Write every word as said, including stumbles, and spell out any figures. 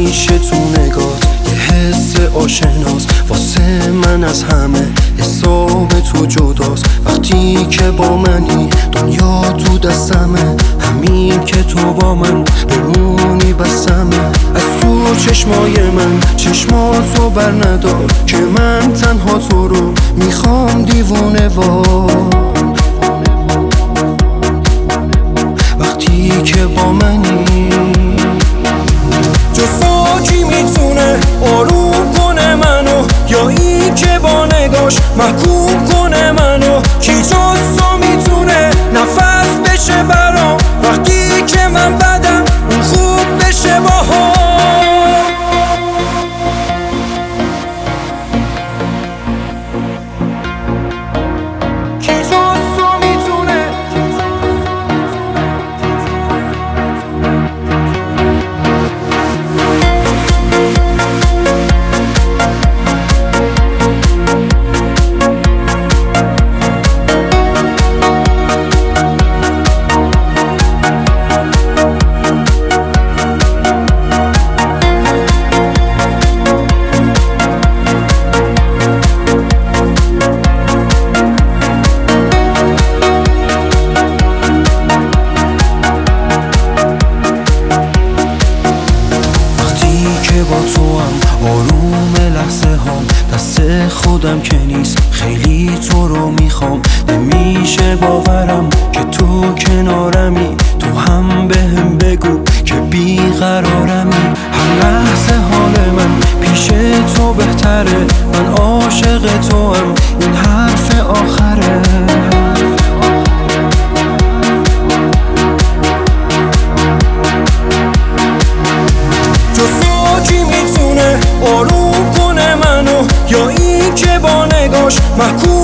همیشه تو نگات یه حس آشناست، واسه من از همه حساب تو جداست. وقتی که با منی دنیا تو دستمه، همین که تو با من بمونی بسمه. از تو چشمای من چشماتو بر ندار که من تنها تو رو میخوام دیوونه وار. وقتی که با منی جز کی میتونه آروم کنه منو، یا این که با نگاش محکوم کنه منو. کی جز تو میتونه نفس بشه برام وقتی که من بدم اون خوب بشه باها. با تو هم آروم لحظه هام، دست خودم که نیست خیلی تو رو میخوام. نمیشه باورم که تو کنارمی، تو هم بهم بگو که بیقرارمی. هر لحظه حال من پیش تو بهتره، من عاشق تو هم این حرف آخره. آروم کنه منو، یا این که با نگاش محکوم